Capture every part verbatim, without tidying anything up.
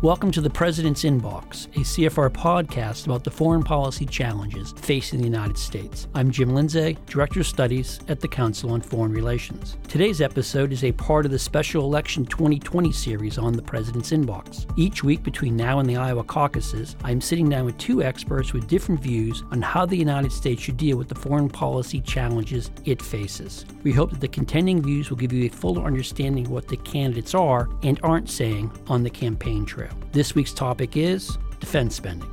Welcome to the President's Inbox, a C F R podcast about the foreign policy challenges facing the United States. I'm Jim Lindsay, Director of Studies at the Council on Foreign Relations. Today's episode is a part of the Special Election twenty twenty series on the President's Inbox. Each week between now and the Iowa caucuses, I'm sitting down with two experts with different views on how the United States should deal with the foreign policy challenges it faces. We hope that the contending views will give you a fuller understanding of what the candidates are and aren't saying on the campaign trail. This week's topic is defense spending.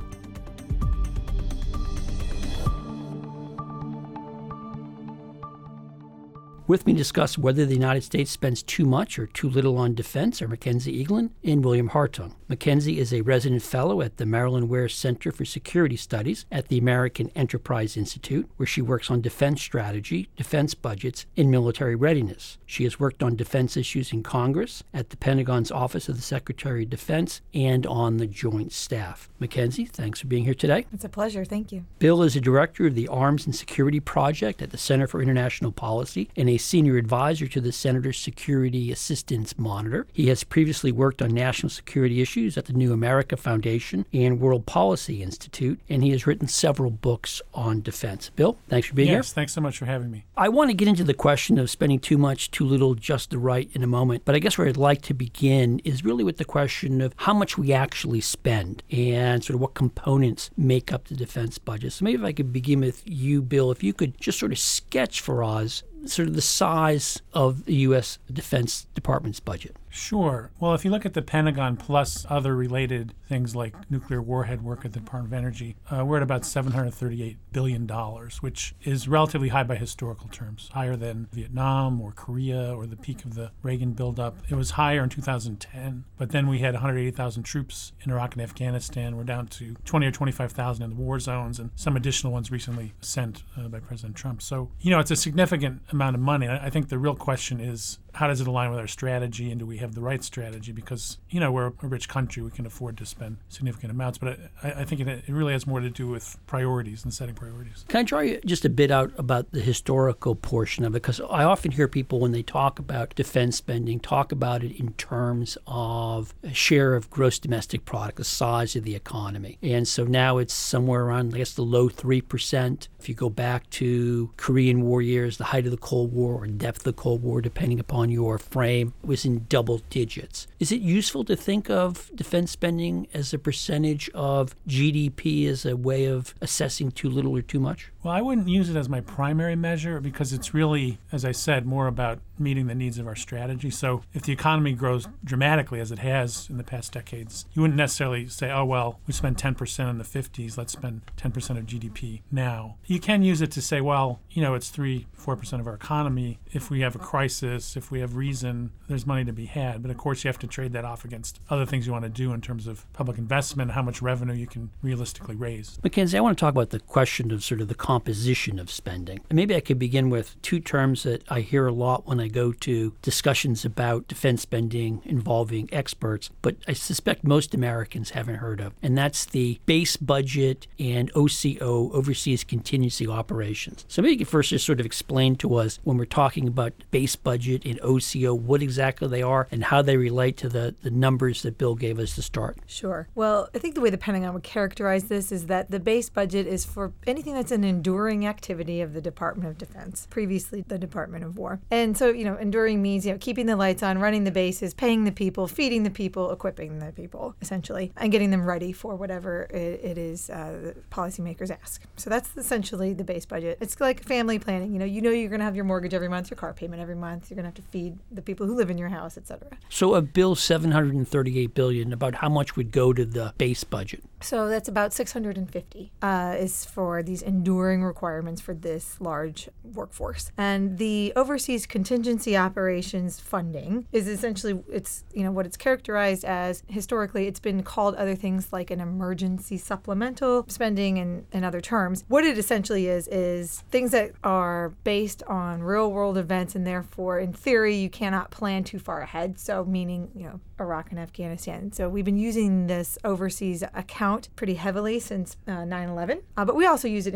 With me to discuss whether the United States spends too much or too little on defense are Mackenzie Eaglin and William Hartung. Mackenzie is a resident fellow at the Marilyn Ware Center for Security Studies at the American Enterprise Institute, where she works on defense strategy, defense budgets, and military readiness. She has worked on defense issues in Congress, at the Pentagon's Office of the Secretary of Defense, and on the Joint Staff. Mackenzie, thanks for being here today. It's a pleasure. Thank you. Bill is a director of the Arms and Security Project at the Center for International Policy and a senior advisor to the Senator's Security Assistance Monitor. He has previously worked on national security issues at the New America Foundation and World Policy Institute, and he has written several books on defense. Bill, thanks for being yes, here. Yes, thanks so much for having me. I want to get into the question of spending too much, too little, just the right in a moment, but I guess where I'd like to begin is really with the question of how much we actually spend and sort of what components make up the defense budget. So maybe if I could begin with you, Bill, if you could just sort of sketch for us sort of the size of the U S Defense Department's budget. Sure. Well, if you look at the Pentagon plus other related things like nuclear warhead work at the Department of Energy, uh, we're at about seven hundred thirty-eight billion dollars, which is relatively high by historical terms, higher than Vietnam or Korea or the peak of the Reagan buildup. It was higher in two thousand ten, but then we had one hundred eighty thousand troops in Iraq and Afghanistan. We're down to twenty or twenty-five thousand in the war zones and some additional ones recently sent uh, by President Trump. So, you know, it's a significant amount of money. I think the real question is, how does it align with our strategy, and do we have the right strategy? Because, you know, we're a rich country. We can afford to spend significant amounts. But I, I think it, it really has more to do with priorities and setting priorities. Can I draw you just a bit out about the historical portion of it? Because I often hear people, when they talk about defense spending, talk about it in terms of a share of gross domestic product, the size of the economy. And so now it's somewhere around, I guess, the low three percent. If you go back to Korean War years, the height of the Cold War or depth of the Cold War, depending upon your frame, was in double digits. Is it useful to think of defense spending as a percentage of G D P as a way of assessing too little or too much? Well, I wouldn't use it as my primary measure because it's really, as I said, more about meeting the needs of our strategy. So if the economy grows dramatically, as it has in the past decades, you wouldn't necessarily say, oh, well, we spent ten percent in the fifties, let's spend ten percent of G D P now. You can use it to say, well, you know, it's three, four percent of our economy. If we have a crisis, if we have reason, there's money to be had. But of course, you have to trade that off against other things you want to do in terms of public investment, how much revenue you can realistically raise. Mackenzie, I want to talk about the question of sort of the composition of spending. And maybe I could begin with two terms that I hear a lot when I go to discussions about defense spending involving experts, but I suspect most Americans haven't heard of. And that's the base budget and O C O, Overseas Contingency Operations. So maybe you could first just sort of explain to us, when we're talking about base budget and O C O, what exactly they are and how they relate to the, the numbers that Bill gave us to start. Sure. Well, I think the way the Pentagon would characterize this is that the base budget is for anything that's an enduring activity of the Department of Defense, previously the Department of War. And so, you know, enduring means, you know, keeping the lights on, running the bases, paying the people, feeding the people, equipping the people, essentially, and getting them ready for whatever it, it is uh, the policymakers ask. So that's essentially the base budget. It's like family planning. You know, you know you're going to have your mortgage every month, your car payment every month. You're going to have to feed the people who live in your house, et cetera. So of Bill's seven hundred thirty-eight billion dollars, about how much would go to the base budget? So that's about six hundred fifty uh, is for these enduring requirements for this large workforce. And the overseas contingency operations funding is essentially, it's, you know, what it's characterized as. Historically, it's been called other things like an emergency supplemental spending and, and other terms. What it essentially is, is things that are based on real world events, and therefore, in theory, you cannot plan too far ahead. So meaning, you know, Iraq and Afghanistan. So we've been using this overseas account pretty heavily since uh, nine eleven, uh, but we also use it in previous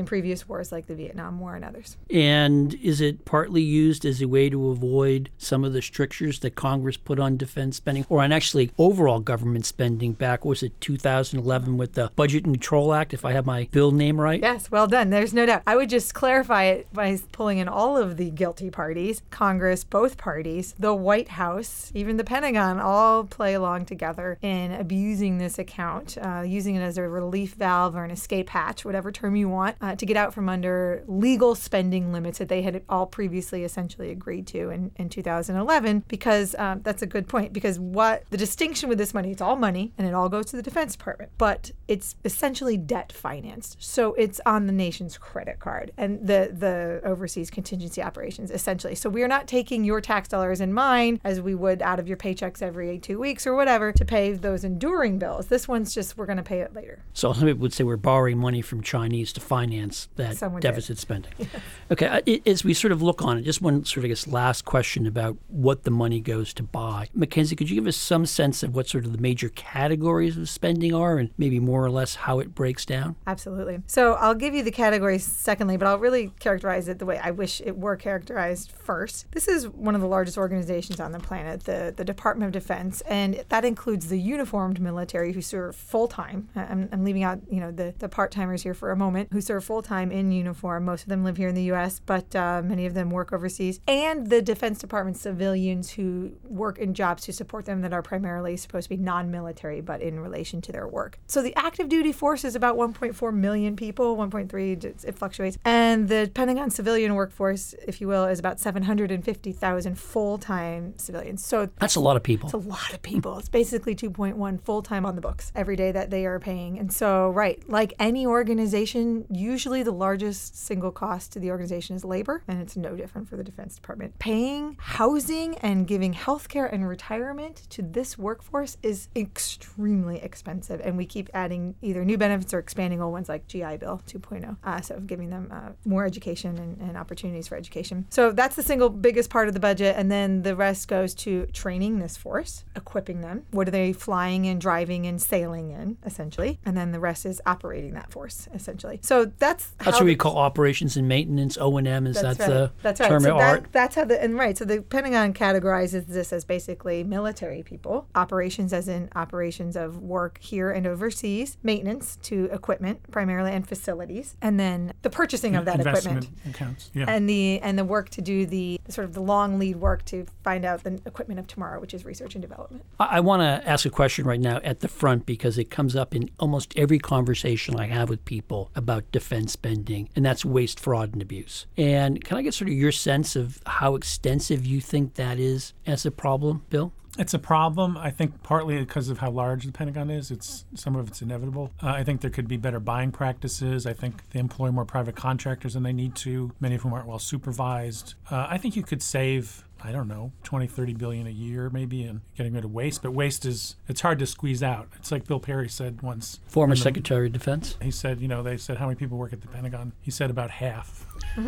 past wars like the Vietnam War and others. And is it partly used as a way to avoid some of the strictures that Congress put on defense spending, or on actually overall government spending back, was it two thousand eleven with the Budget and Control Act, if I have my bill name right? Yes, well done. There's no doubt. I would just clarify it by pulling in all of the guilty parties, Congress, both parties, the White House, even the Pentagon, all play along together in abusing this account, uh, using it as a relief valve or an escape hatch, whatever term you want, uh, to get out from under legal spending limits that they had all previously essentially agreed to in, in two thousand eleven, because um, that's a good point, because what the distinction with this money, it's all money and it all goes to the Defense Department, but it's essentially debt financed. So it's on the nation's credit card and the, the overseas contingency operations, essentially. So we are not taking your tax dollars and mine, as we would out of your paychecks every two weeks or whatever, to pay those enduring bills. This one's just, we're going to pay it later. So some people would say we're borrowing money from Chinese to finance that Someone deficit did. spending. Yes. Okay, it, as we sort of look on it, just one sort of, I guess, last question about what the money goes to buy. Mackenzie, could you give us some sense of what sort of the major categories of spending are and maybe more or less how it breaks down? Absolutely. So I'll give you the categories secondly, but I'll really characterize it the way I wish it were characterized first. This is one of the largest organizations on the planet, the, the Department of Defense, and that includes the uniformed military who serve full-time. I'm, I'm leaving out, you know, the, the part-timers here for a moment, who serve full-time in uniform. Most of them live here in the U S, but uh, many of them work overseas. And the Defense Department civilians who work in jobs to support them that are primarily supposed to be non-military, but in relation to their work. So the active duty force is about one point four million people, one point three, it fluctuates. And the Pentagon civilian workforce, if you will, is about seven hundred fifty thousand full-time civilians. So that's a lot of people. It's a lot of people. It's basically two point one full-time on the books every day that they are paying. And so, right, like any organization, usually the largest single cost to the organization is labor, and it's no different for the Defense Department. Paying housing and giving healthcare and retirement to this workforce is extremely expensive, and we keep adding either new benefits or expanding old ones like G I Bill two point oh, uh, so giving them uh, more education and, and opportunities for education. So that's the single biggest part of the budget, and then the rest goes to training this force, equipping them. What are they flying and driving and sailing in, essentially? And then the rest is operating that force, essentially. So that's That's how what we call operations and maintenance, O and M, is that's that right. the that's right. term So of that, art? that's how the, and right, so the Pentagon categorizes this as basically military people, operations as in operations of work here and overseas, maintenance to equipment primarily and facilities, and then the purchasing of that Investment equipment. accounts. Yeah. And the and the work to do the sort of the long lead work to find out the equipment of tomorrow, which is research and development. I, I want to ask a question right now at the front because it comes up in almost every conversation I have with people about defense spending, and that's waste, fraud, and abuse. And can I get sort of your sense of how extensive you think that is as a problem, Bill? It's a problem, I think, partly because of how large the Pentagon is. It's some of it's inevitable. Uh, I think there could be better buying practices. I think they employ more private contractors than they need to, many of whom aren't well supervised. Uh, I think you could save, I don't know, twenty, thirty billion a year maybe in getting rid of waste. But waste is, it's hard to squeeze out. It's like Bill Perry said once. Former the, Secretary of Defense. He said, you know, they said, how many people work at the Pentagon? He said about half.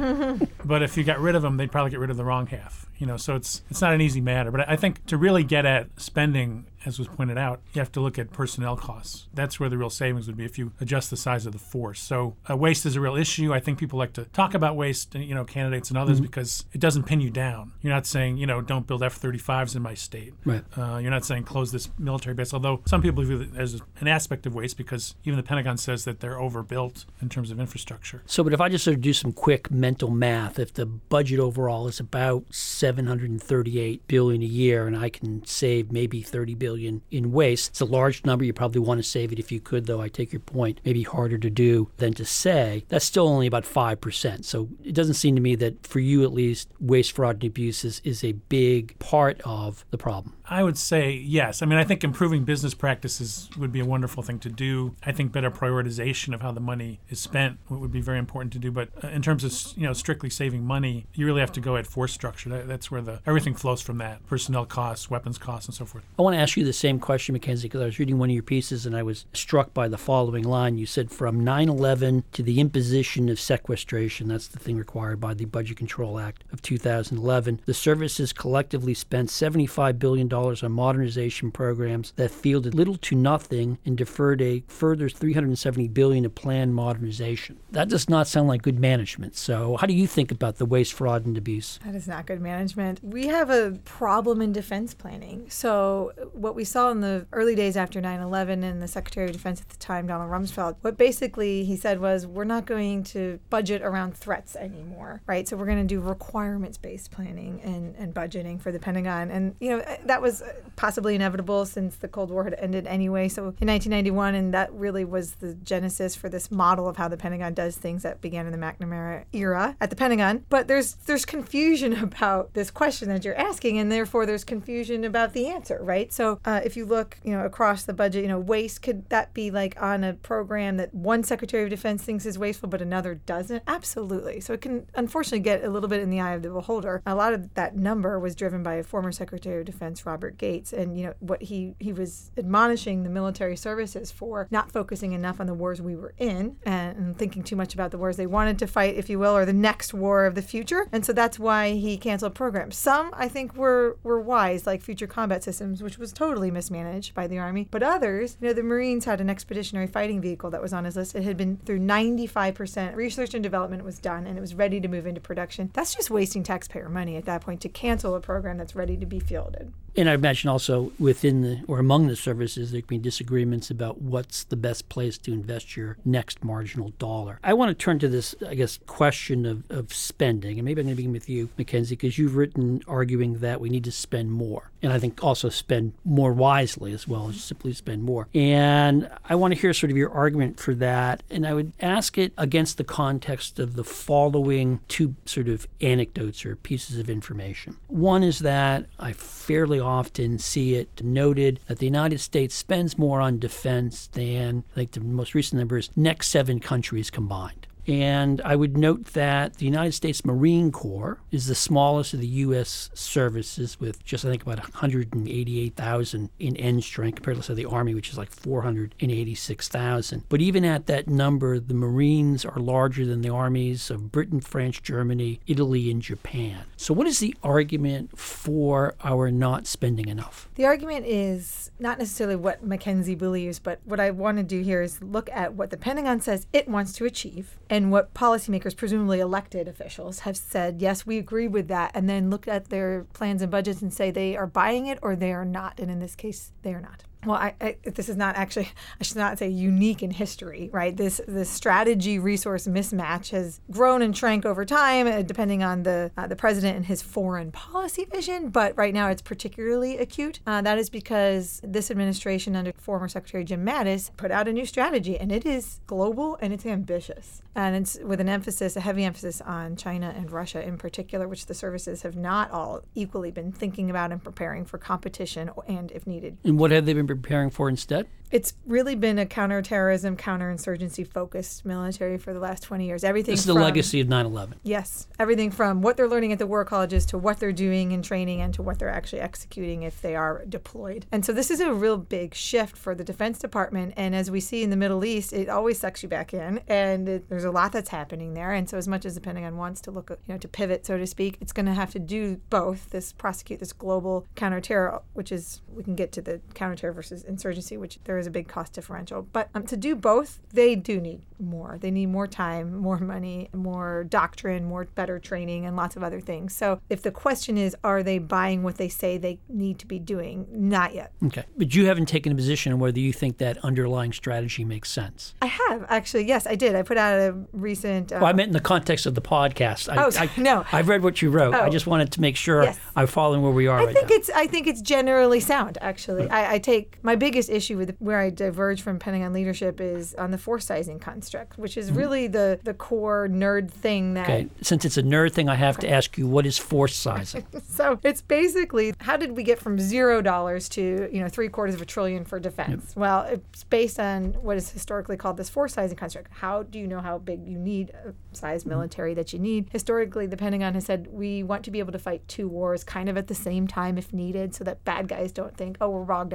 But if you got rid of them, they'd probably get rid of the wrong half. You know, so it's it's not an easy matter. But I think to really get at spending, as was pointed out, you have to look at personnel costs. That's where the real savings would be if you adjust the size of the force. So uh, waste is a real issue. I think people like to talk about waste, you know, candidates and others, mm-hmm. because it doesn't pin you down. You're not saying, you know, don't build F thirty-fives in my state. Right. Uh, you're not saying close this military base, although some people view it as an aspect of waste because even the Pentagon says that they're overbuilt in terms of infrastructure. So, but if I just sort of do some quick mental math, if the budget overall is about seven hundred thirty-eight billion dollars a year and I can save maybe thirty billion dollars in waste, it's a large number. You probably want to save it if you could, though I take your point, maybe harder to do than to say. That's still only about five percent. So it doesn't seem to me that for you at least, waste, fraud, and abuse is, is a big part of the problem. I would say yes. I mean, I think improving business practices would be a wonderful thing to do. I think better prioritization of how the money is spent would be very important to do. But in terms of, you know, strictly saving money, you really have to go at force structure. That, that's where the everything flows from that. Personnel costs, weapons costs, and so forth. I want to ask you the same question, Mackenzie, because I was reading one of your pieces and I was struck by the following line. You said from nine eleven to the imposition of sequestration, that's the thing required by the Budget Control Act of two thousand eleven, the services collectively spent seventy-five billion dollars dollars on modernization programs that fielded little to nothing and deferred a further three hundred seventy billion dollars of planned modernization. That does not sound like good management. So how do you think about the waste, fraud, and abuse? That is not good management. We have a problem in defense planning. So what we saw in the early days after nine eleven, and the Secretary of Defense at the time, Donald Rumsfeld, what basically he said was, we're not going to budget around threats anymore, right? So we're going to do requirements-based planning and, and budgeting for the Pentagon. And, you know, that was possibly inevitable since the Cold War had ended anyway. So in nineteen ninety-one, and that really was the genesis for this model of how the Pentagon does things that began in the McNamara era at the Pentagon. But there's there's confusion about this question that you're asking, and therefore there's confusion about the answer, right? So uh, if you look, you know, across the budget, you know, waste, could that be like on a program that one Secretary of Defense thinks is wasteful but another doesn't? Absolutely. So it can unfortunately get a little bit in the eye of the beholder. A lot of that number was driven by a former Secretary of Defense, Robert Gates, and, you know, what he he was admonishing the military services for not focusing enough on the wars we were in and, and thinking too much about the wars they wanted to fight, if you will, or the next war of the future. And so that's why he canceled programs. Some, I think, were were wise, like Future Combat Systems, which was totally mismanaged by the Army. But others, you know, the Marines had an expeditionary fighting vehicle that was on his list. It had been through ninety-five percent research and development was done, and it was ready to move into production. That's just wasting taxpayer money at that point to cancel a program that's ready to be fielded. And I imagine also within the or among the services, there can be disagreements about what's the best place to invest your next marginal dollar. I want to turn to this, I guess, question of, of spending. And maybe I'm going to begin with you, Mackenzie, because you've written arguing that we need to spend more. And I think also spend more wisely as well as simply spend more. And I want to hear sort of your argument for that. And I would ask it against the context of the following two sort of anecdotes or pieces of information. One is that I fairly often see it noted that the United States spends more on defense than, I think the most recent number is, next seven countries combined. And I would note that the United States Marine Corps is the smallest of the U S services, with just, I think, about one hundred eighty-eight thousand in end strength compared to, say, the Army, which is like four hundred eighty-six thousand. But even at that number, the Marines are larger than the armies of Britain, France, Germany, Italy, and Japan. So what is the argument for our not spending enough? The argument is not necessarily what Mackenzie believes, but what I want to do here is look at what the Pentagon says it wants to achieve, and what policymakers, presumably elected officials, have said, yes, we agree with that, and then look at their plans and budgets and say they are buying it or they are not. And in this case, they are not. Well, I, I, this is not actually, I should not say unique in history, right? This this strategy resource mismatch has grown and shrank over time, uh, depending on the uh, the president and his foreign policy vision. But right now, it's particularly acute. Uh, that is because this administration, under former Secretary Jim Mattis, put out a new strategy, and it is global and it's ambitious, and it's with an emphasis, a heavy emphasis on China and Russia in particular, which the services have not all equally been thinking about and preparing for competition, and if needed. And what have they been preparing for instead? It's really been a counterterrorism, counterinsurgency-focused military for the last twenty years. Everything This is the from, legacy of nine eleven. Yes. Everything from what they're learning at the war colleges to what they're doing in training and to what they're actually executing if they are deployed. And so this is a real big shift for the Defense Department. And as we see in the Middle East, it always sucks you back in. And it, there's a lot that's happening there. And so as much as the Pentagon wants to look, you know, to pivot, so to speak, it's going to have to do both. This prosecute this global counterterror, which is, we can get to the counterterror versus insurgency, which there is a big cost differential. But um, to do both, they do need more. They need more time, more money, more doctrine, more better training, and lots of other things. So if the question is, are they buying what they say they need to be doing? Not yet. Okay. But you haven't taken a position on whether you think that underlying strategy makes sense. I have, actually. Yes, I did. I put out a recent... Uh, well, I meant in the context of the podcast. I, oh, sorry, I, no. I've read what you wrote. Oh. I just wanted to make sure Yes. I'm following where we are I right think now. it's I think it's generally sound, actually. I, I take my biggest issue with where I diverge from Pentagon leadership is on the force sizing construct, which is really the, the core nerd thing that... Okay. Since it's a nerd thing, I have to ask you, what is force sizing? So it's basically, how did we get from zero dollars to, you know, three quarters of a trillion for defense? Yep. Well, it's based on what is historically called this force sizing construct. How do you know how big you need a size military that you need? Historically, the Pentagon has said we want to be able to fight two wars kind of at the same time if needed, so that bad guys don't think, oh, we're bogged down over here.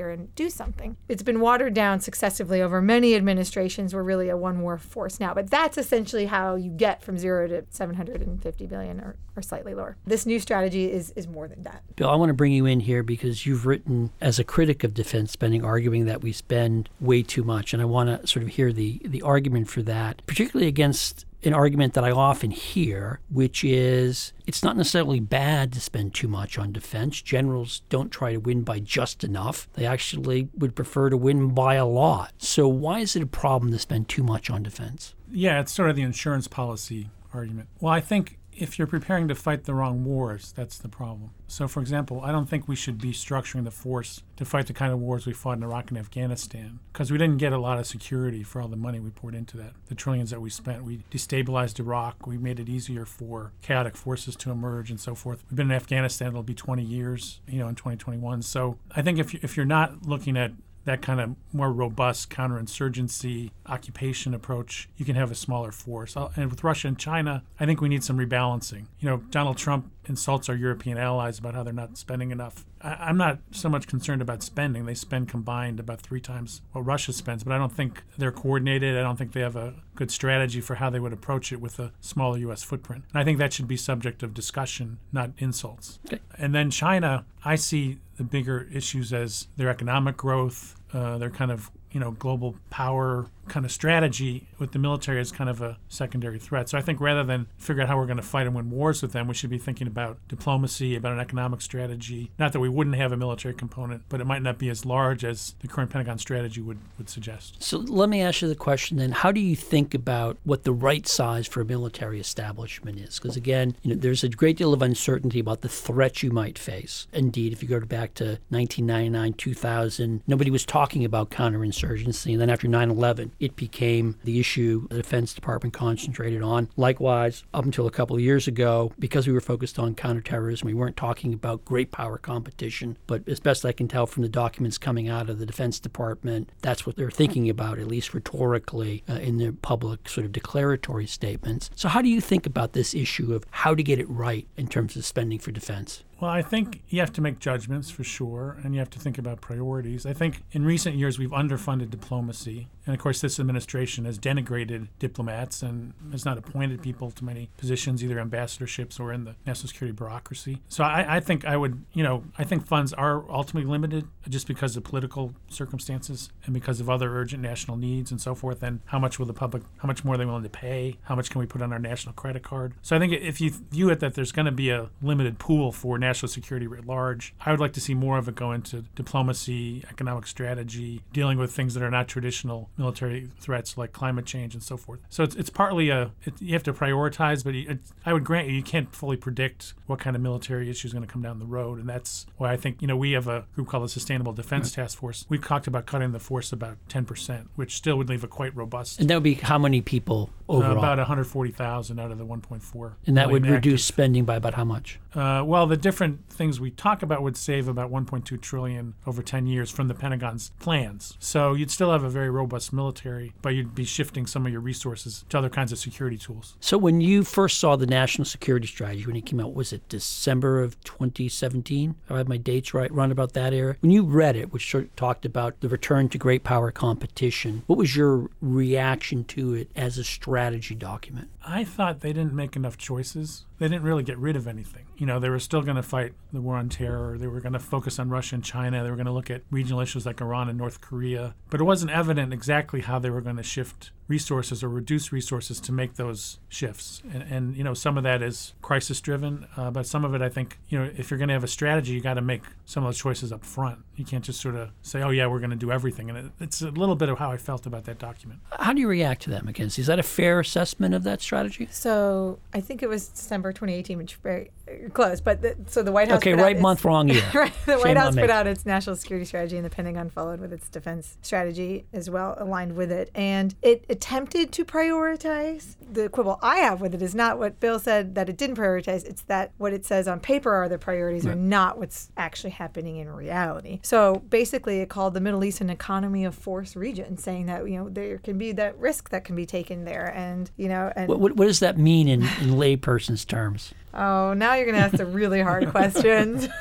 here and do something. It's been watered down successively over many administrations. We're really a one-war force now. But that's essentially how you get from zero to seven hundred fifty billion dollars or, or slightly lower. This new strategy is, is more than that. Bill, I want to bring you in here because you've written as a critic of defense spending, arguing that we spend way too much. And I want to sort of hear the, the argument for that, particularly against an argument that I often hear, which is it's not necessarily bad to spend too much on defense. Generals don't try to win by just enough. They actually would prefer to win by a lot. So why is it a problem to spend too much on defense? Yeah, it's sort of the insurance policy argument. Well, I think if you're preparing to fight the wrong wars, that's the problem. So, for example, I don't think we should be structuring the force to fight the kind of wars we fought in Iraq and Afghanistan, because we didn't get a lot of security for all the money we poured into that, the trillions that we spent. We destabilized Iraq. We made it easier for chaotic forces to emerge and so forth. We've been in Afghanistan. It'll be twenty years, you know, in twenty twenty-one. So I think if, you, if you're not looking at that kind of more robust counterinsurgency occupation approach, you can have a smaller force. And with Russia and China, I think we need some rebalancing. You know, Donald Trump insults our European allies about how they're not spending enough. I, I'm not so much concerned about spending. They spend combined about three times what Russia spends, but I don't think they're coordinated. I don't think they have a good strategy for how they would approach it with a smaller U S footprint. And I think that should be subject of discussion, not insults. Okay. And then China, I see the bigger issues as their economic growth, uh, their kind of, you know, global power kind of strategy with the military as kind of a secondary threat. So I think rather than figure out how we're going to fight and win wars with them, we should be thinking about diplomacy, about an economic strategy. Not that we wouldn't have a military component, but it might not be as large as the current Pentagon strategy would, would suggest. So let me ask you the question then. How do you think about what the right size for a military establishment is? Because again, you know, there's a great deal of uncertainty about the threat you might face. Indeed, if you go back to nineteen ninety-nine, two thousand, nobody was talking about counterinsurgency. And then after nine eleven, it became the issue the Defense Department concentrated on. Likewise, up until a couple of years ago, because we were focused on counterterrorism, we weren't talking about great power competition. But as best I can tell from the documents coming out of the Defense Department, that's what they're thinking about, at least rhetorically, uh, in their public sort of declaratory statements. So how do you think about this issue of how to get it right in terms of spending for defense? Well, I think you have to make judgments for sure, and you have to think about priorities. I think in recent years we've underfunded diplomacy. And of course, this administration has denigrated diplomats and has not appointed people to many positions, either ambassadorships or in the national security bureaucracy. So I, I think I would, you know, I think funds are ultimately limited just because of political circumstances and because of other urgent national needs and so forth. And how much will the public, how much more are they willing to pay? How much can we put on our national credit card? So I think if you view it that there's going to be a limited pool for national security writ large, I would like to see more of it go into diplomacy, economic strategy, dealing with things that are not traditional military threats like climate change and so forth. So it's it's partly a it, you have to prioritize, but it, I would grant you you can't fully predict what kind of military issue is going to come down the road, and that's why I think you know we have a group called the Sustainable Defense Task Force. We've talked about cutting the force about ten percent, which still would leave a quite robust. And that would be how many people overall? Uh, about one hundred forty thousand out of the one point four. And that would active. reduce spending by about how much? Uh, well, the different things we talk about would save about one point two trillion dollars over ten years from the Pentagon's plans. So you'd still have a very robust military, but you'd be shifting some of your resources to other kinds of security tools. So when you first saw the national security strategy, when it came out, was it December of twenty seventeen? If I have my dates right, around about that era. When you read it, which sort of talked about the return to great power competition, what was your reaction to it as a strategy document? I thought they didn't make enough choices. They didn't really get rid of anything. You know, they were still going to fight the war on terror. They were going to focus on Russia and China. They were going to look at regional issues like Iran and North Korea. But it wasn't evident exactly how they were going to shift resources or reduce resources to make those shifts. And, and you know, some of that is crisis-driven, uh, but some of it, I think, you know, if you're going to have a strategy, you got to make some of those choices up front. You can't just sort of say, oh, yeah, we're going to do everything. And it, it's a little bit of how I felt about that document. How do you react to that, Mackenzie? Is that a fair assessment of that strategy? So I think it was December twenty eighteen, which is very close. But the, so the White House Okay, put right out month, its, wrong year. right, the Shame White House on me. put out its national security strategy, and the Pentagon followed with its defense strategy as well, aligned with it. And it attempted to prioritize. The quibble I have with it is not what Bill said that it didn't prioritize. It's that what it says on paper are the priorities, right, are not what's actually happening in reality. So basically, it called the Middle East an economy of force region, saying that you know there can be that risk that can be taken there, and you know. And what, what, what does that mean in, in layperson's terms? Oh, now you're going to ask the really hard questions.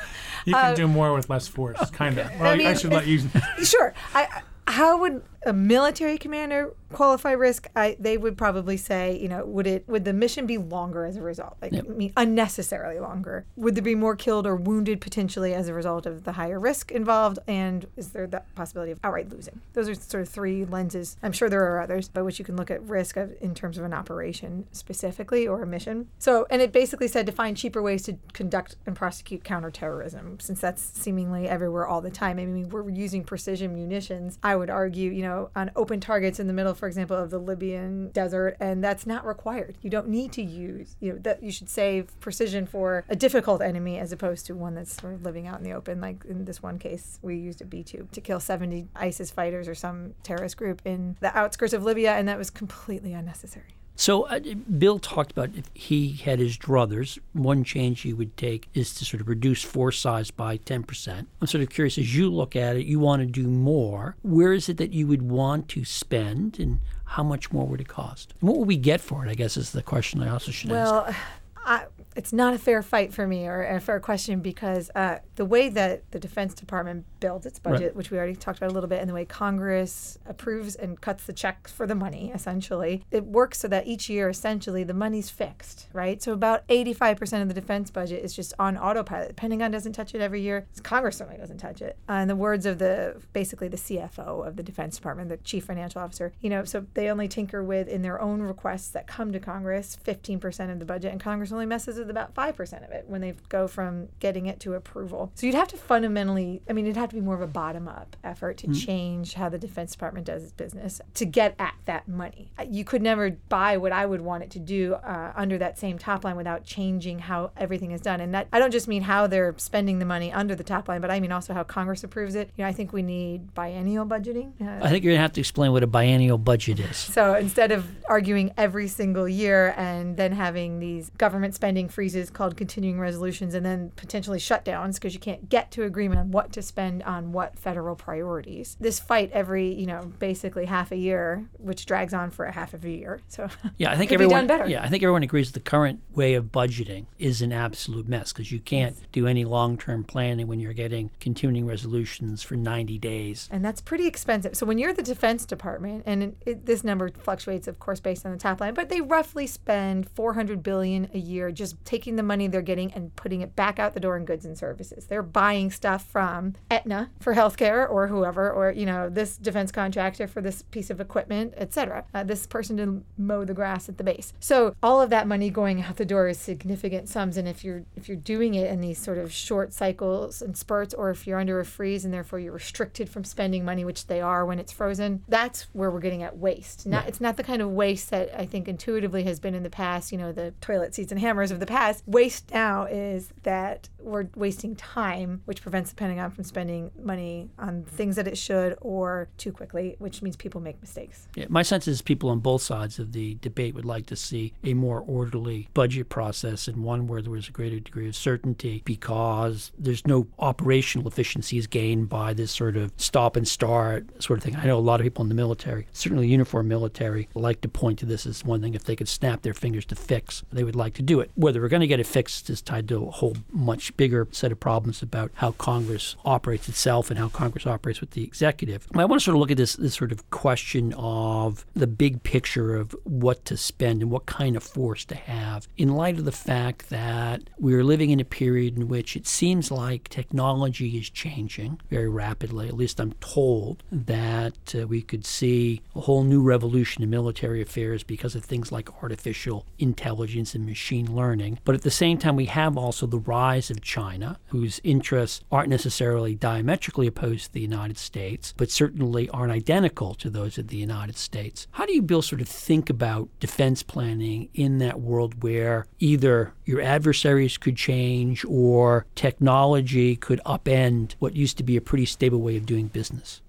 You can Uh, do more with less force, kind of. Well, I, mean, I should let you. Sure. I, how would a military commander qualify risk? I, they would probably say, you know, would it would the mission be longer as a result? Like, Yep. I mean, unnecessarily longer? Would there be more killed or wounded potentially as a result of the higher risk involved? And is there the possibility of outright losing? Those are sort of three lenses. I'm sure there are others by which you can look at risk of, in terms of an operation specifically or a mission. So, and it basically said to find cheaper ways to conduct and prosecute counterterrorism, since that's seemingly everywhere all the time. I mean, we're using precision munitions. I would argue, you know, on open targets in the middle, for example, of the Libyan desert, and that's not required. You don't need to use, you know, that you should save precision for a difficult enemy as opposed to one that's sort of living out in the open. Like in this one case, we used a B two to kill seventy ISIS fighters or some terrorist group in the outskirts of Libya, and that was completely unnecessary. So uh, Bill talked about if he had his druthers, one change he would take is to sort of reduce force size by ten percent. I'm sort of curious, as you look at it, you want to do more. Where is it that you would want to spend, and how much more would it cost? And what would we get for it, I guess, is the question I also should ask. Well, I, it's not a fair fight for me or a fair question because uh, the way that the Defense Department builds its budget, Right. which we already talked about a little bit, and the way Congress approves and cuts the checks for the money, essentially, it works so that each year, essentially, the money's fixed, right? So about eighty-five percent of the defense budget is just on autopilot. The Pentagon doesn't touch it every year. Congress certainly doesn't touch it. Uh, in the words of the, basically the C F O of the Defense Department, the Chief Financial Officer, you know, so they only tinker with, in their own requests that come to Congress, fifteen percent of the budget, and Congress only messes with about five percent of it when they go from getting it to approval. So you'd have to fundamentally, I mean, it'd have to be more of a bottom-up effort to mm. change how the Defense Department does its business to get at that money. You could never buy what I would want it to do uh, under that same top line without changing how everything is done. And that I don't just mean how they're spending the money under the top line, but I mean also how Congress approves it. You know, I think we need biennial budgeting. Uh, I think you're going to have to explain what a biennial budget is. So instead of arguing every single year and then having these government spending freezes called continuing resolutions and then potentially shutdowns because you can't get to agreement on what to spend on what federal priorities. This fight every, you know, basically half a year, which drags on for a half of a year. So yeah, I think could everyone be done better. Yeah, I think everyone agrees the current way of budgeting is an absolute mess because you can't yes. do any long-term planning when you're getting continuing resolutions for ninety days. And that's pretty expensive. So when you're the Defense Department, and it, it, this number fluctuates, of course, based on the top line, but they roughly spend four hundred billion dollars a year just taking the money they're getting and putting it back out the door in goods and services. They're buying stuff from Aetna for healthcare or whoever, or, you know, this defense contractor for this piece of equipment, et cetera. Uh, this person to mow the grass at the base. So all of that money going out the door is significant sums. And if you're if you're doing it in these sort of short cycles and spurts, or if you're under a freeze and therefore you're restricted from spending money, which they are when it's frozen, that's where we're getting at waste. Not, right. It's not the kind of waste that I think intuitively has been in the past, you know, the toilet seats and hammers of the past. Waste now is that we're wasting time, which prevents the Pentagon from spending money on things that it should or too quickly, which means people make mistakes. Yeah, my sense is people on both sides of the debate would like to see a more orderly budget process and one where there was a greater degree of certainty because there's no operational efficiencies gained by this sort of stop and start sort of thing. I know a lot of people in the military, certainly the uniformed military, like to point to this as one thing. If they could snap their fingers to fix, they would like to do it. Whether we're going to get it fixed is tied to a whole much bigger set of problems about how Congress operates itself and how Congress operates with the executive. I want to sort of look at this, this sort of question of the big picture of what to spend and what kind of force to have in light of the fact that we're living in a period in which it seems like technology is changing very rapidly. At least I'm told that uh, we could see a whole new revolution in military affairs because of things like artificial intelligence and machine learning. But at the same time, we have also the rise of China, whose interests aren't necessarily diametrically opposed to the United States, but certainly aren't identical to those of the United States. How do you, Bill, sort of think about defense planning in that world where either your adversaries could change or technology could upend what used to be a pretty stable way of doing business?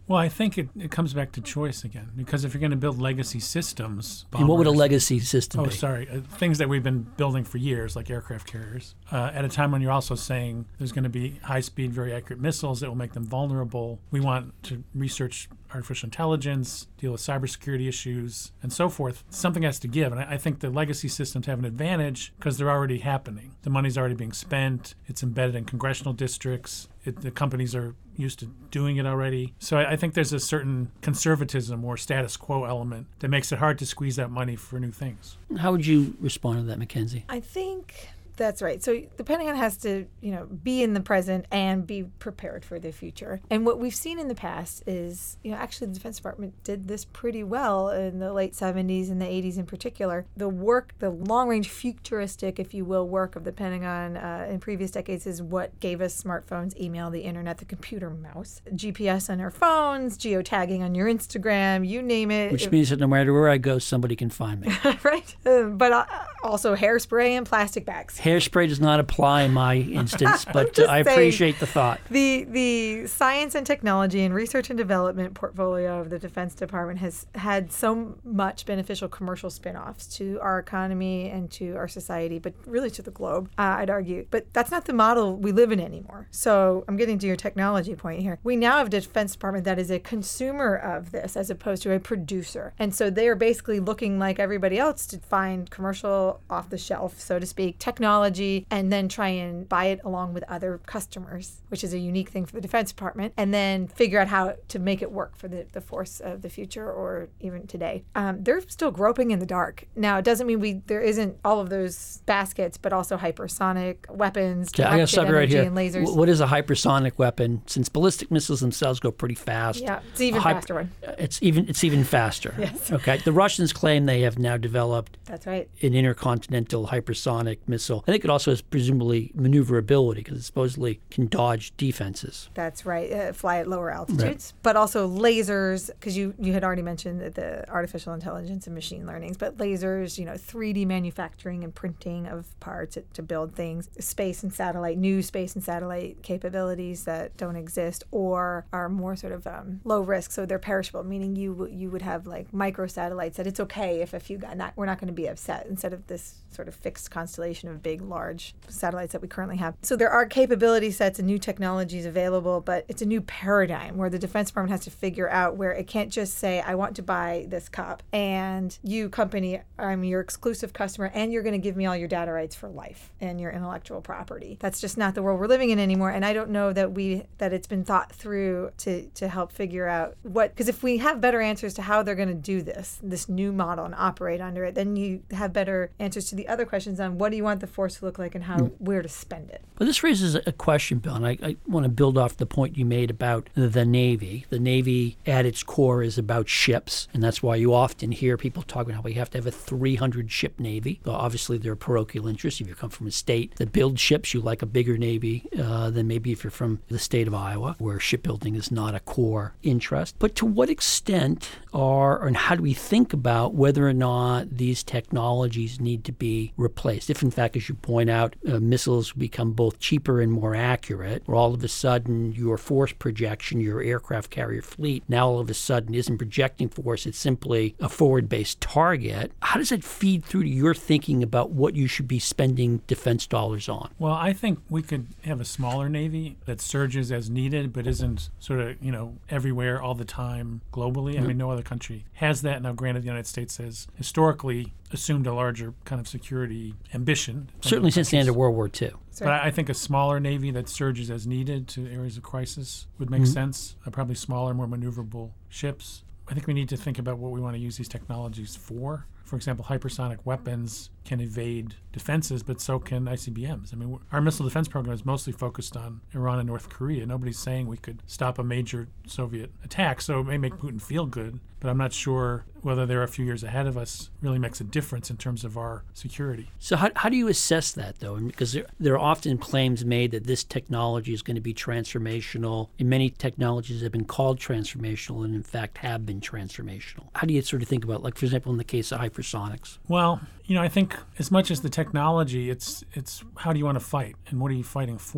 Well, I think it, it comes back to choice again, because if you're going to build legacy systems... And what would a bombers- legacy system Oh, be? sorry. Uh, things that we've been building for years, like aircraft carriers, uh, at a time when you're also saying there's going to be high-speed, very accurate missiles that will make them vulnerable. We want to research artificial intelligence, deal with cybersecurity issues, and so forth. Something has to give. And I, I think the legacy systems have an advantage because they're already happening. The money's already being spent. It's embedded in congressional districts. It, the companies are used to doing it already. So I, I think there's a certain conservatism or status quo element that makes it hard to squeeze out money for new things. How would you respond to that, Mackenzie? I think that's right. So the Pentagon has to, you know, be in the present and be prepared for the future. And what we've seen in the past is, you know, actually the Defense Department did this pretty well in the late seventies and the eighties in particular. The work, the long-range futuristic, if you will, work of the Pentagon uh, in previous decades is what gave us smartphones, email, the internet, the computer mouse, G P S on our phones, geotagging on your Instagram, you name it. Which means that no matter where I go, somebody can find me. Right? Uh, but uh, also hairspray and plastic bags. Hairspray does not apply in my instance, but uh, just I saying. appreciate the thought. The the science and technology and research and development portfolio of the Defense Department has had so much beneficial commercial spin-offs to our economy and to our society, but really to the globe, uh, I'd argue. But that's not the model we live in anymore. So I'm getting to your technology point here. We now have a Defense Department that is a consumer of this as opposed to a producer. And so they are basically looking like everybody else to find commercial off the shelf, so to speak, technology, and then try and buy it along with other customers, which is a unique thing for the Defense Department, and then figure out how to make it work for the, the force of the future or even today. Um, they're still groping in the dark. Now, it doesn't mean we there isn't all of those baskets, but also hypersonic weapons, Okay, I got to directed stop you right energy here. and lasers. Wh- What is a hypersonic weapon? Since ballistic missiles themselves go pretty fast. Yeah, it's an even a hyp- faster one. It's even it's even faster. Yes. Okay. The Russians claim they have now developed That's right. an intercontinental hypersonic missile. I think it also has presumably maneuverability because it supposedly can dodge defenses. That's right. Uh, fly at lower altitudes, but also lasers, because you, you had already mentioned the, the artificial intelligence and machine learnings, but lasers, you know, three D manufacturing and printing of parts to build things, space and satellite, new space and satellite capabilities that don't exist or are more sort of um, low risk. So they're perishable, meaning you w- you would have like micro satellites that it's okay if a few got not, we're not going to be upset instead of this sort of fixed constellation of big, large satellites that we currently have. So there are capability sets and new technologies available, but it's a new paradigm where the Defense Department has to figure out where it can't just say, I want to buy this cup and you company, I'm your exclusive customer and you're going to give me all your data rights for life and your intellectual property. That's just not the world we're living in anymore. And I don't know that we that it's been thought through to, to help figure out what, because if we have better answers to how they're going to do this, this new model and operate under it, then you have better answers to the other questions on what do you want the force to look like and how mm. where to spend it. But this raises a question, Bill, and I, I want to build off the point you made about the Navy. The Navy at its core is about ships, and that's why you often hear people talk about how we have to have a three hundred ship Navy. Well, obviously, there are parochial interests. If you come from a state that builds ships, you like a bigger Navy uh, than maybe if you're from the state of Iowa, where shipbuilding is not a core interest. But to what extent are, and how do we think about whether or not these technologies need to be replaced? If, in fact, as you point out, uh, missiles become both cheaper and more accurate, or all of a sudden your force projection, your aircraft carrier fleet, now all of a sudden isn't projecting force, it's simply a forward-based target. How does it feed through to your thinking about what you should be spending defense dollars on? Well, I think we could have a smaller Navy that surges as needed, but isn't sort of, you know, everywhere all the time globally. Mm-hmm. I mean, no other country has that. Now, granted, the United States has historically assumed a larger kind of security ambition. Certainly since the end of World War Two. But I think a smaller Navy that surges as needed to areas of crisis would make mm-hmm. sense. Uh, probably smaller, more maneuverable ships. I think we need to think about what we want to use these technologies for. For example, hypersonic weapons can evade defenses, but so can I C B Ms. I mean, our missile defense program is mostly focused on Iran and North Korea. Nobody's saying we could stop a major Soviet attack, so it may make Putin feel good, but I'm not sure whether they're a few years ahead of us really makes a difference in terms of our security. So how, how do you assess that, though? Because there, there are often claims made that this technology is going to be transformational, and many technologies have been called transformational and, in fact, have been transformational. How do you sort of think about, like, for example, in the case of hypersonics? Well, you know, I think as much as the technology, it's it's how do you want to fight and what are you fighting for?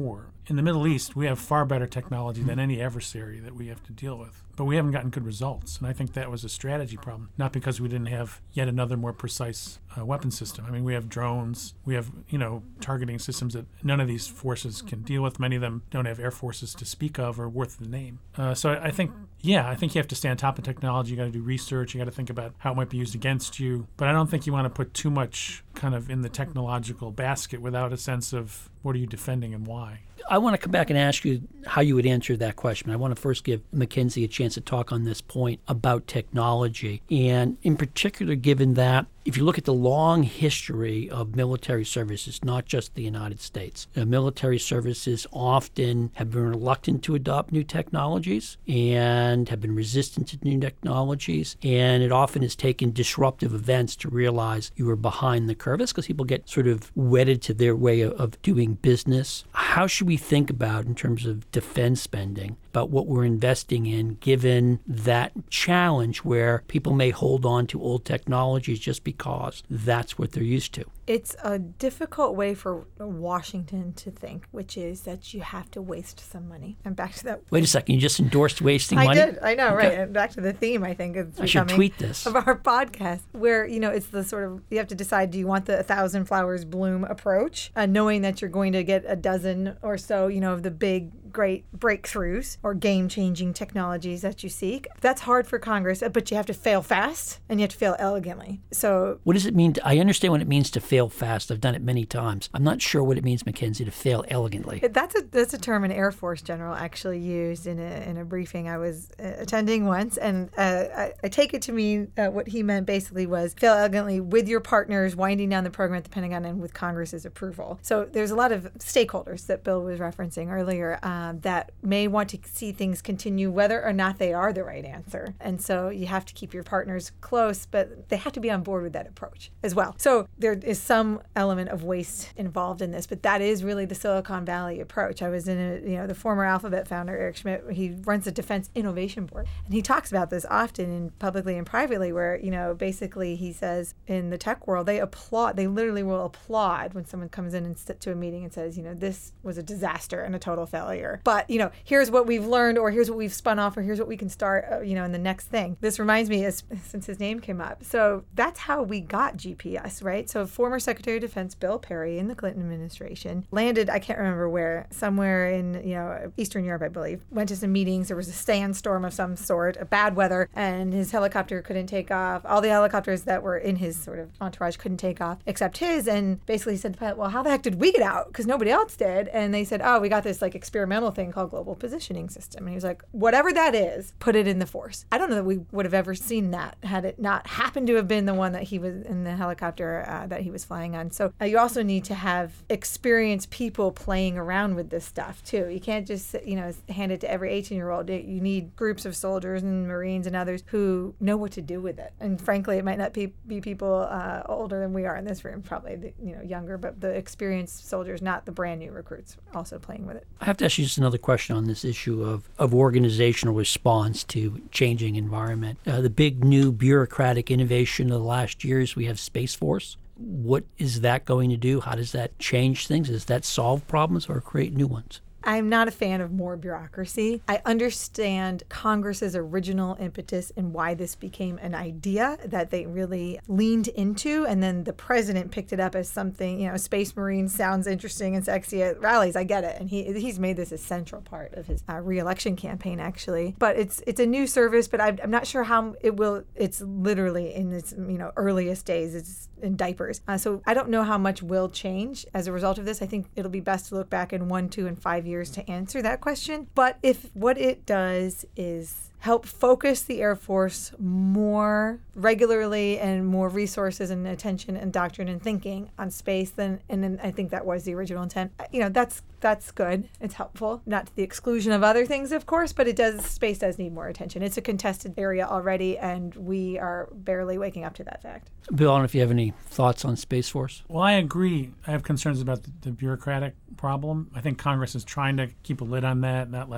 in the Middle East, we have far better technology than any adversary that we have to deal with. But we haven't gotten good results. And I think that was a strategy problem, not because we didn't have yet another more precise uh, weapon system. I mean, we have drones, we have, you know, targeting systems that none of these forces can deal with. Many of them don't have air forces to speak of or worth the name. Uh, so I, I think, yeah, I think you have to stay on top of technology. You got to do research. You got to think about how it might be used against you. But I don't think you want to put too much kind of in the technological basket without a sense of what are you defending and why. I want to come back and ask you how you would answer that question. I want to first give Mackenzie a chance to talk on this point about technology. And in particular, given that if you look at the long history of military services, not just the United States, uh, military services often have been reluctant to adopt new technologies and have been resistant to new technologies. And it often has taken disruptive events to realize you were behind the curve. That's because people get sort of wedded to their way of, of doing business. How should we think about, in terms of defense spending, about what we're investing in, given that challenge where people may hold on to old technologies just because that's what they're used to? It's a difficult way for Washington to think, which is that you have to waste some money. And back to that. Wait a second, you just endorsed wasting I money? I did, I know, right. And back to the theme, I think, it's I should tweet this. Of our podcast, where, you know, it's the sort of, you have to decide, do you want the a thousand flowers bloom approach, uh, knowing that you're going to get a dozen or so, you know, of the big, great breakthroughs or game-changing technologies that you seek. That's hard for Congress, but you have to fail fast and you have to fail elegantly. So what does it mean? To, I understand what it means to fail fast. I've done it many times. I'm not sure what it means, Mackenzie, to fail elegantly. That's a that's a term an Air Force general actually used in a in a briefing I was uh, attending once, and uh, I, I take it to mean uh, what he meant basically was fail elegantly with your partners, winding down the program at the Pentagon, and with Congress's approval. So there's a lot of stakeholders that Bill was referencing earlier um, that may want to see things continue whether or not they are the right answer. And so you have to keep your partners close, but they have to be on board with that approach as well. So there is some element of waste involved in this, but that is really the Silicon Valley approach. I was in a, you know, the former Alphabet founder, Eric Schmidt, he runs a Defense Innovation Board, and he talks about this often in publicly and privately, where, you know, basically he says in the tech world, they applaud, they literally will applaud when someone comes in and sit to a meeting and says, you know, this was a disaster and a total failure. But, you know, here's what we've learned, or here's what we've spun off, or here's what we can start, uh, you know, in the next thing. This reminds me, as, since his name came up. So that's how we got G P S, right? So former Secretary of Defense Bill Perry in the Clinton administration landed, I can't remember where, somewhere in, you know, Eastern Europe, I believe, went to some meetings. There was a sandstorm of some sort, a bad weather, and his helicopter couldn't take off. All the helicopters that were in his sort of entourage couldn't take off except his, and basically said to the pilot, well, how the heck did we get out? Because nobody else did. And they said, oh, we got this like experimental thing called Global Positioning System. And he was like, whatever that is, put it in the force. I don't know that we would have ever seen that had it not happened to have been the one that he was in the helicopter uh, that he was flying on. So uh, you also need to have experienced people playing around with this stuff too. You can't just, you know, hand it to every eighteen-year-old. You need groups of soldiers and Marines and others who know what to do with it. And frankly, it might not be, be people uh, older than we are in this room, probably the, you know, younger, but the experienced soldiers, not the brand new recruits, also playing with it. I have to ask you just another question on this issue of, of organizational response to changing environment. Uh, the big new bureaucratic innovation of the last years, we have Space Force. What is that going to do? How does that change things? Does that solve problems or create new ones? I'm not a fan of more bureaucracy. I understand Congress's original impetus and why this became an idea that they really leaned into, and then the president picked it up as something, you know, Space Marine sounds interesting and sexy at rallies. I get it. And he he's made this a central part of his uh, re-election campaign, actually. But it's it's a new service, but I'm, I'm not sure how it will, it's literally in its, you know, earliest days. It's in diapers. Uh, so I don't know how much will change as a result of this. I think it'll be best to look back in one, two, and five years to answer that question. But if what it does is help focus the Air Force more regularly and more resources and attention and doctrine and thinking on space, then, and then I think that was the original intent. You know, that's that's good. It's helpful, not to the exclusion of other things, of course, but it does. Space does need more attention. It's a contested area already, and we are barely waking up to that fact. Bill, I don't know if you have any thoughts on Space Force. Well, I agree. I have concerns about the, the bureaucratic problem. I think Congress is trying to keep a lid on that, not let them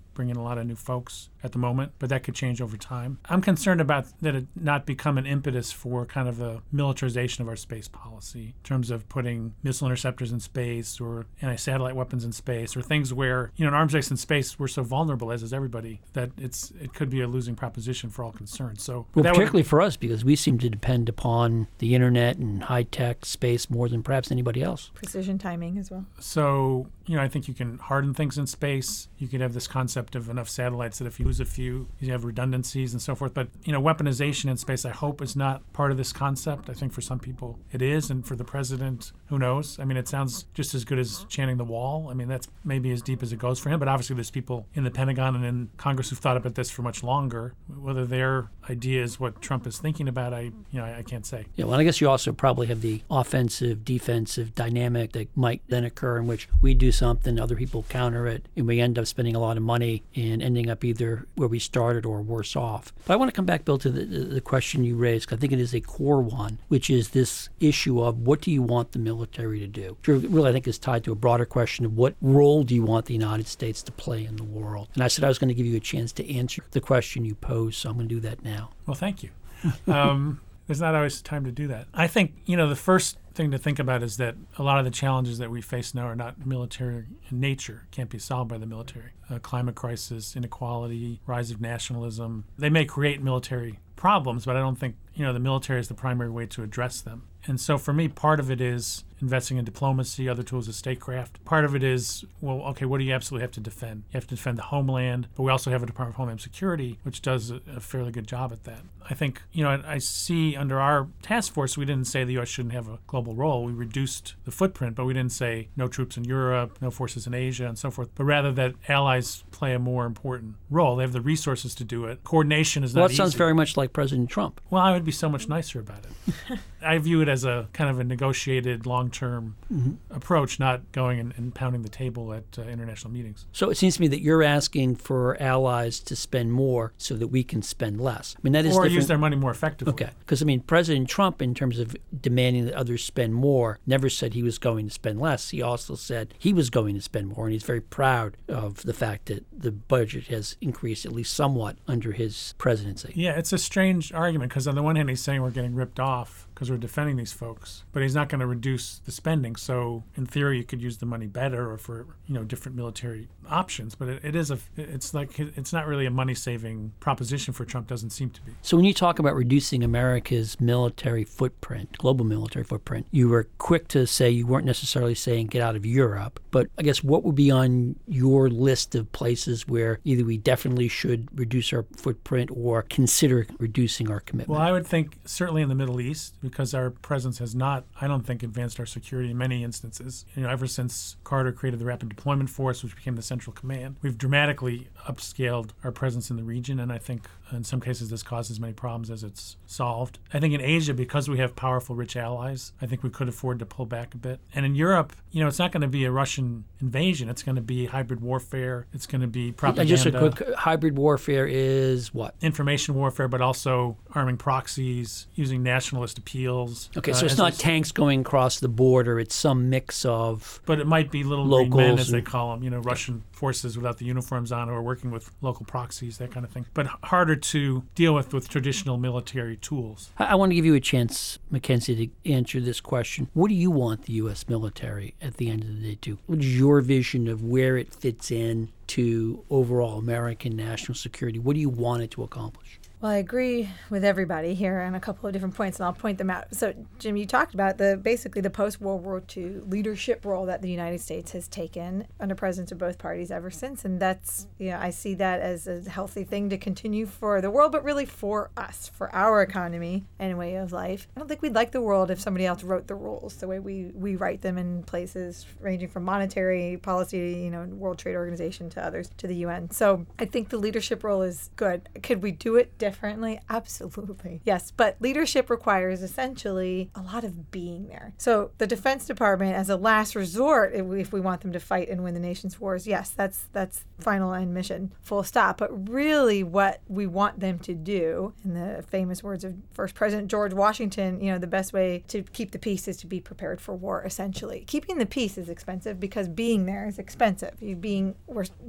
bring in a lot of new folks at the moment, but that could change over time. I'm concerned about that it not become an impetus for kind of a militarization of our space policy in terms of putting missile interceptors in space or anti-satellite weapons in space or things where, you know, an arms race in space, we're so vulnerable, as is everybody, that it's it could be a losing proposition for all concerned. So, well, that particularly would, for us, because we seem to depend upon the internet and high-tech space more than perhaps anybody else. Precision timing as well. So, you know, I think you can harden things in space. You could have this concept of enough satellites that if you lose a few, you have redundancies and so forth. But, you know, weaponization in space, I hope, is not part of this concept. I think for some people it is, and for the president, who knows? I mean, it sounds just as good as chanting the wall. I mean, that's maybe as deep as it goes for him. But obviously there's people in the Pentagon and in Congress who've thought about this for much longer. Whether their idea is what Trump is thinking about, I, you know, I, I can't say. Yeah, well, I guess you also probably have the offensive, defensive dynamic that might then occur in which we do something, other people counter it, and we end up spending a lot of money and ending up either where we started or worse off. But I want to come back, Bill, to the, the question you raised, because I think it is a core one, which is this issue of what do you want the military to do? Which really, I think, is tied to a broader question of what role do you want the United States to play in the world? And I said I was going to give you a chance to answer the question you posed, so I'm going to do that now. Well, thank you. Um, there's not always time to do that. I think, you know, the first thing to think about is that a lot of the challenges that we face now are not military in nature, can't be solved by the military. Uh, climate crisis, inequality, rise of nationalism. They may create military problems, but I don't think, you know, the military is the primary way to address them. And so for me, part of it is investing in diplomacy, other tools of statecraft. Part of it is, well, okay, what do you absolutely have to defend? You have to defend the homeland, but we also have a Department of Homeland Security, which does a, a fairly good job at that. I think, you know, I, I see under our task force, we didn't say the U S shouldn't have a global role. We reduced the footprint, but we didn't say no troops in Europe, no forces in Asia, and so forth, but rather that allies play a more important role. They have the resources to do it. Coordination is not Well, that easy. sounds very much like President Trump. Well, I would be so much nicer about it. I view it as a kind of a negotiated long-term mm-hmm. approach, not going and, and pounding the table at uh, international meetings. So it seems to me that you're asking for allies to spend more so that we can spend less. I mean, that is or different. use their money more effectively. Okay, because I mean, President Trump, in terms of demanding that others spend more, never said he was going to spend less. He also said he was going to spend more, and he's very proud of the fact that the budget has increased at least somewhat under his presidency. Yeah, it's a strange argument because on the one hand, he's saying we're getting ripped off because we're defending these folks, but he's not going to reduce the spending. So in theory, you could use the money better or for, you know, different military options. But it, it is a, it's like, it's not really a money-saving proposition for Trump, doesn't seem to be. So when you talk about reducing America's military footprint, global military footprint, you were quick to say you weren't necessarily saying get out of Europe. But I guess what would be on your list of places where either we definitely should reduce our footprint or consider reducing our commitment? Well, I would think certainly in the Middle East, because our presence has not, I don't think, advanced our security in many instances. You know, ever since Carter created the Rapid Deployment Force, which became the Central Command, we've dramatically upscaled our presence in the region, and I think in some cases this causes many problems as it's solved. I think in Asia, because we have powerful, rich allies, I think we could afford to pull back a bit. And in Europe, you know, it's not going to be a Russian invasion. It's going to be hybrid warfare. It's going to be propaganda. Just a quick, hybrid warfare is what? Information warfare, but also arming proxies, using nationalist appeals. Okay, so uh, it's not tanks going across the border. It's some mix of But it might be little green men, as they call them, you know, Russian forces without the uniforms on who are working with local proxies, that kind of thing. But harder to deal with with traditional military tools. I, I want to give you a chance, Mackenzie, to answer this question. What do you want the U S military at the end of the day to? What is your vision of where it fits in to overall American national security? What do you want it to accomplish? Well, I agree with everybody here on a couple of different points, and I'll point them out. So, Jim, you talked about the basically the post-World War Two leadership role that the United States has taken under presidents of both parties ever since, and that's, you know, I see that as a healthy thing to continue for the world, but really for us, for our economy and way of life. I don't think we'd like the world if somebody else wrote the rules the way we, we write them in places ranging from monetary policy, you know, World Trade Organization to others, to the U N. So I think the leadership role is good. Could we do it differently? Differently? Absolutely. Yes, but leadership requires essentially a lot of being there. So the Defense Department, as a last resort, if we, if we want them to fight and win the nation's wars, yes, that's that's final end mission, full stop. But really what we want them to do, in the famous words of first President George Washington, you know, the best way to keep the peace is to be prepared for war, essentially. Keeping the peace is expensive because being there is expensive. You being we're,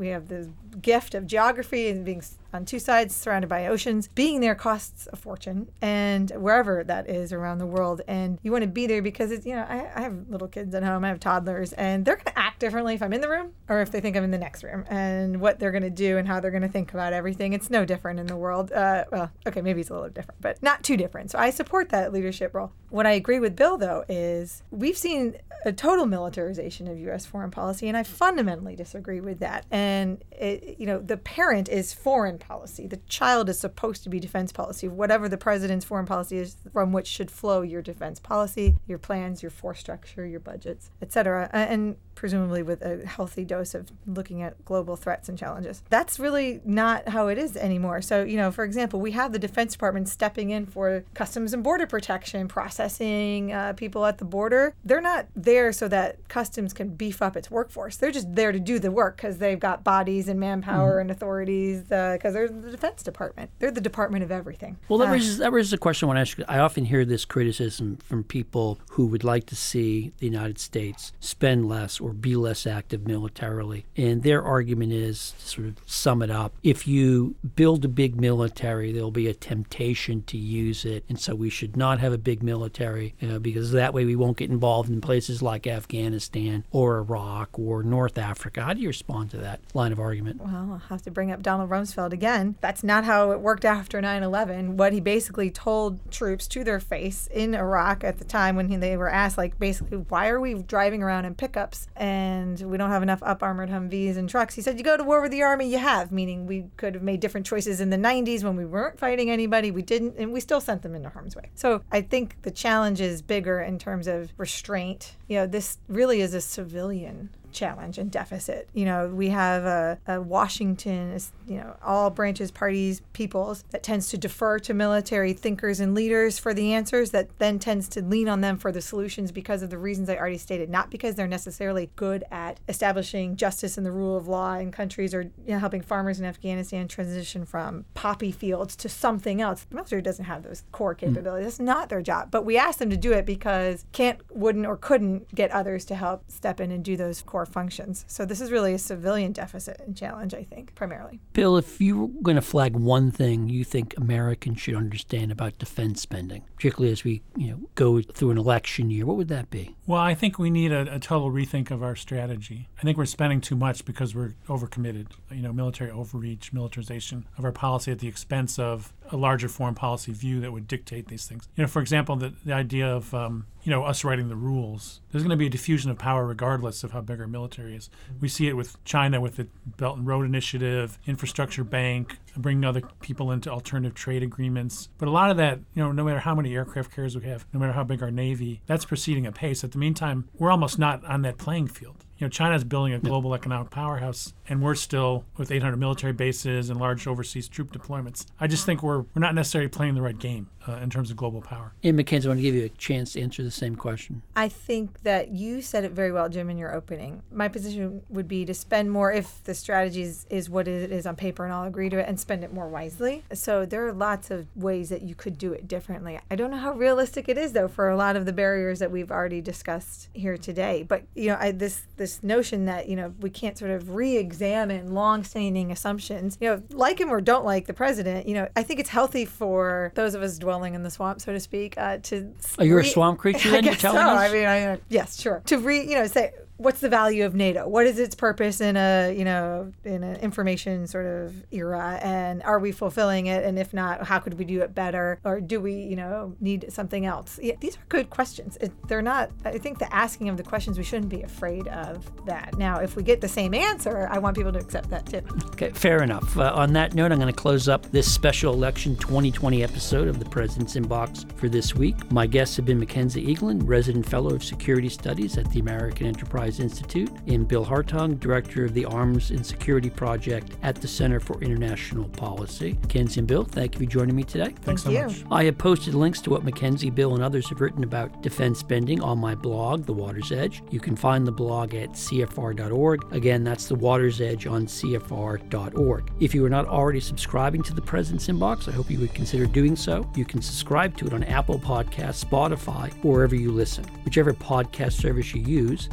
We have the gift of geography and being on two sides surrounded by oceans. Being there costs a fortune, and wherever that is around the world. And you want to be there because it's, you know, I, I have little kids at home, I have toddlers, and they're going to act differently if I'm in the room or if they think I'm in the next room, and what they're going to do and how they're going to think about everything. It's no different in the world. Uh, well, okay, maybe it's a little different, but not too different. So I support that leadership role. What I agree with Bill, though, is we've seen a total militarization of U S foreign policy, and I fundamentally disagree with that. And, it, you know, the parent is foreign policy. The child is supposed to be defense policy. Whatever the president's foreign policy is, from which should flow your defense policy, your plans, your force structure, your budgets, et cetera, and presumably with a healthy dose of looking at global threats and challenges. That's really not how it is anymore. So, you know, for example, we have the Defense Department stepping in for Customs and Border Protection, processing uh, people at the border. They're not there so that Customs can beef up its workforce. They're just there to do the work because they've got bodies and manpower mm. and authorities, because uh, they're the Defense Department. They're the department of everything. Well, that uh, raises, that raises a question I want to ask you. I often hear this criticism from people who would like to see the United States spend less or be less active militarily. And their argument is, to sort of sum it up, if you build a big military, there'll be a temptation to use it. And so we should not have a big military, you know, because that way we won't get involved in places like Afghanistan or Iraq or North Africa. How do you respond to that line of argument? Well, I'll have to bring up Donald Rumsfeld again. That's not how it worked after nine eleven. What he basically told troops to their face in Iraq at the time when he, they were asked, like, basically, why are we driving around in pickups and we don't have enough up-armored Humvees and trucks? He said, you go to war with the army you have, meaning we could have made different choices in the nineties when we weren't fighting anybody. We didn't, and we still sent them into harm's way. So I think the challenge is bigger in terms of restraint. You know, this really is a civilian challenge and deficit. You know, we have a, a Washington, you know, all branches, parties, peoples that tends to defer to military thinkers and leaders for the answers, that then tends to lean on them for the solutions because of the reasons I already stated, not because they're necessarily good at establishing justice and the rule of law in countries, or, you know, helping farmers in Afghanistan transition from poppy fields to something else. The military doesn't have those core capabilities. That's not their job. But we ask them to do it because can't, wouldn't, or couldn't get others to help step in and do those core functions. So this is really a civilian deficit and challenge, I think, primarily. Bill, if you were going to flag one thing you think Americans should understand about defense spending, particularly as we, you know, go through an election year, what would that be? Well, I think we need a, a total rethink of our strategy. I think we're spending too much because we're overcommitted. You know, military overreach, militarization of our policy at the expense of a larger foreign policy view that would dictate these things. You know, for example, the, the idea of, um, you know, us writing the rules. There's going to be a diffusion of power regardless of how big our military is. We see it with China with the Belt and Road Initiative, Infrastructure Bank, bringing other people into alternative trade agreements. But a lot of that, you know, no matter how many aircraft carriers we have, no matter how big our Navy, that's proceeding at pace. At the meantime, we're almost not on that playing field. You know, China's building a global economic powerhouse, and we're still with eight hundred military bases and large overseas troop deployments. I just think we're we're not necessarily playing the right game uh, in terms of global power. And Mackenzie, I want to give you a chance to answer the same question. I think that you said it very well, Jim, in your opening. My position would be to spend more if the strategy is, is what it is on paper, and I'll agree to it, and spend it more wisely. So there are lots of ways that you could do it differently. I don't know how realistic it is, though, for a lot of the barriers that we've already discussed here today. But, you know, I, this this notion that, you know, we can't sort of re-examine long-standing assumptions, you know, like him or don't like the president, you know, I think it's healthy for those of us dwelling in the swamp, so to speak, uh, to... Are you re- a swamp creature then, I you're telling so. us? I mean, I, yes, sure. To re, you know, say, what's the value of NATO? What is its purpose in a, you know, in an information sort of era? And are we fulfilling it? And if not, how could we do it better? Or do we, you know, need something else? Yeah, these are good questions. It, they're not, I think the asking of the questions, we shouldn't be afraid of that. Now, if we get the same answer, I want people to accept that too. Okay, fair enough. Uh, on that note, I'm going to close up this special election twenty twenty episode of the President's Inbox for this week. My guests have been Mackenzie Eaglen, Resident Fellow of Security Studies at the American Enterprise Institute, and Bill Hartung, Director of the Arms and Security Project at the Center for International Policy. Mackenzie and Bill, thank you for joining me today. Thanks Thank so you. much. I have posted links to what Mackenzie, Bill, and others have written about defense spending on my blog, The Water's Edge. You can find the blog at C F R dot org. Again, that's The Water's Edge on C F R dot org. If you are not already subscribing to the President's Inbox, I hope you would consider doing so. You can subscribe to it on Apple Podcasts, Spotify, or wherever you listen. Whichever podcast service you use, I also hope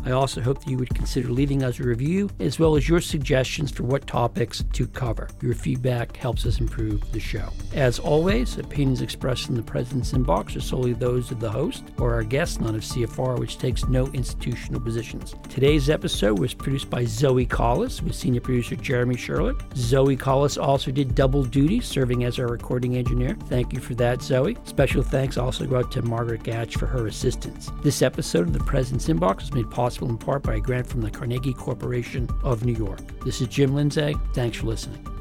hope that you would consider leaving us a review, as well as your suggestions for what topics to cover. Your feedback helps us improve the show. As always, opinions expressed in the President's Inbox are solely those of the host or our guest, none of C F R, which takes no institutional positions. Today's episode was produced by Zoe Collis with senior producer Jeremy Sherlick. Zoe Collis also did double duty, serving as our recording engineer. Thank you for that, Zoe. Special thanks also go out to Margaret Gatch for her assistance. This episode of the President's Inbox was made possible in part by a grant from the Carnegie Corporation of New York. This is Jim Lindsay. Thanks for listening.